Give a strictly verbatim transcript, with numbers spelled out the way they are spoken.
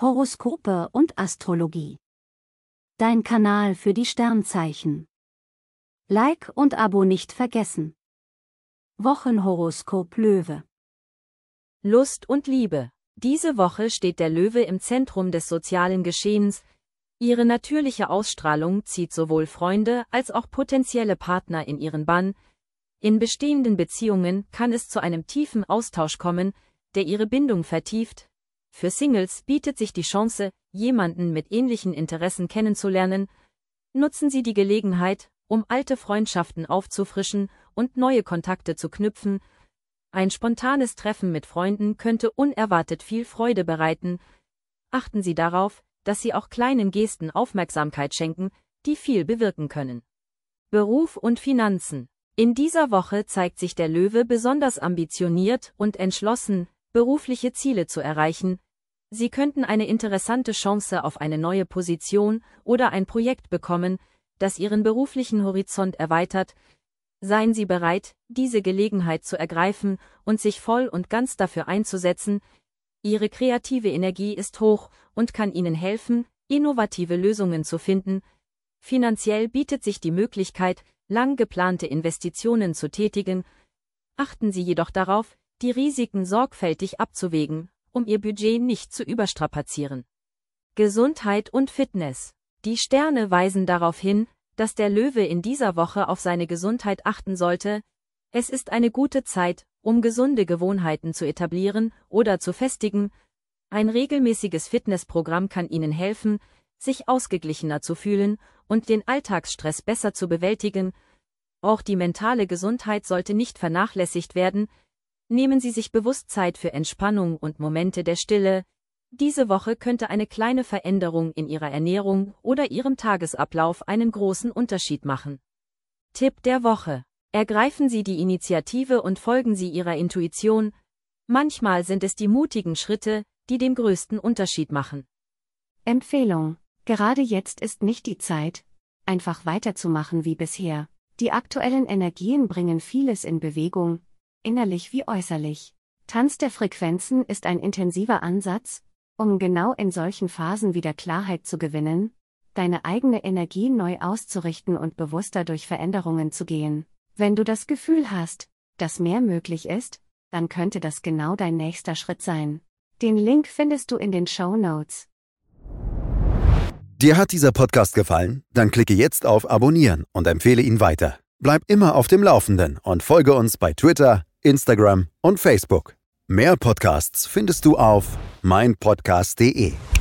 Horoskope und Astrologie. Dein Kanal für die Sternzeichen. Like und Abo nicht vergessen. Wochenhoroskop Löwe. Lust und Liebe. Diese Woche steht der Löwe im Zentrum des sozialen Geschehens. Ihre natürliche Ausstrahlung zieht sowohl Freunde als auch potenzielle Partner in ihren Bann. In bestehenden Beziehungen kann es zu einem tiefen Austausch kommen, der ihre Bindung vertieft. Für Singles bietet sich die Chance, jemanden mit ähnlichen Interessen kennenzulernen. Nutzen Sie die Gelegenheit, um alte Freundschaften aufzufrischen und neue Kontakte zu knüpfen. Ein spontanes Treffen mit Freunden könnte unerwartet viel Freude bereiten. Achten Sie darauf, dass Sie auch kleinen Gesten Aufmerksamkeit schenken, die viel bewirken können. Beruf und Finanzen. In dieser Woche zeigt sich der Löwe besonders ambitioniert und entschlossen, berufliche Ziele zu erreichen. Sie könnten eine interessante Chance auf eine neue Position oder ein Projekt bekommen, das Ihren beruflichen Horizont erweitert. Seien Sie bereit, diese Gelegenheit zu ergreifen und sich voll und ganz dafür einzusetzen. Ihre kreative Energie ist hoch und kann Ihnen helfen, innovative Lösungen zu finden. Finanziell bietet sich die Möglichkeit, lang geplante Investitionen zu tätigen. Achten Sie jedoch darauf, die Risiken sorgfältig abzuwägen, um Ihr Budget nicht zu überstrapazieren. Gesundheit und Fitness. Die Sterne weisen darauf hin, dass der Löwe in dieser Woche auf seine Gesundheit achten sollte. Es ist eine gute Zeit, um gesunde Gewohnheiten zu etablieren oder zu festigen. Ein regelmäßiges Fitnessprogramm kann Ihnen helfen, sich ausgeglichener zu fühlen und den Alltagsstress besser zu bewältigen. Auch die mentale Gesundheit sollte nicht vernachlässigt werden. Nehmen Sie sich bewusst Zeit für Entspannung und Momente der Stille. Diese Woche könnte eine kleine Veränderung in Ihrer Ernährung oder Ihrem Tagesablauf einen großen Unterschied machen. Tipp der Woche. Ergreifen Sie die Initiative und folgen Sie Ihrer Intuition. Manchmal sind es die mutigen Schritte, die den größten Unterschied machen. Empfehlung. Gerade jetzt ist nicht die Zeit, einfach weiterzumachen wie bisher. Die aktuellen Energien bringen vieles in Bewegung, innerlich wie äußerlich. Tanz der Frequenzen ist ein intensiver Ansatz, um genau in solchen Phasen wieder Klarheit zu gewinnen, deine eigene Energie neu auszurichten und bewusster durch Veränderungen zu gehen. Wenn du das Gefühl hast, dass mehr möglich ist, dann könnte das genau dein nächster Schritt sein. Den Link findest du in den Shownotes. Dir hat dieser Podcast gefallen? Dann klicke jetzt auf Abonnieren und empfehle ihn weiter. Bleib immer auf dem Laufenden und folge uns bei Twitter, Instagram und Facebook. Mehr Podcasts findest du auf mein podcast punkt de.